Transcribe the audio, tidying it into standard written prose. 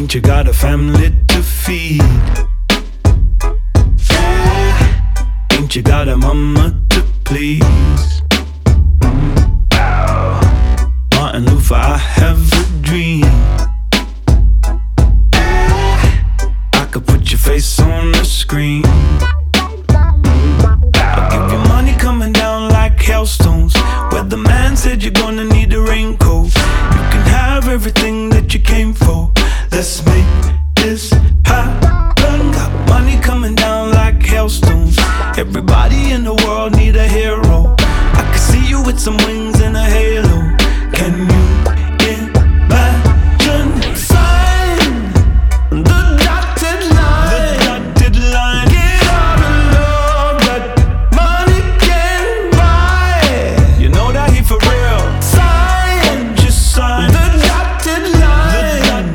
Ain't you got a family to feed? Ain't you got a mama to please? Martin Luther, I have a dream. I could put your face on the screen. I'll give you money coming down like hailstones. Weatherman said you're gonna need a raincoat. You can have everything that you came for. Let's make this happen. Got money coming down like hailstones. Everybody in the world need a hero. I can see you with some wings and a halo. Can you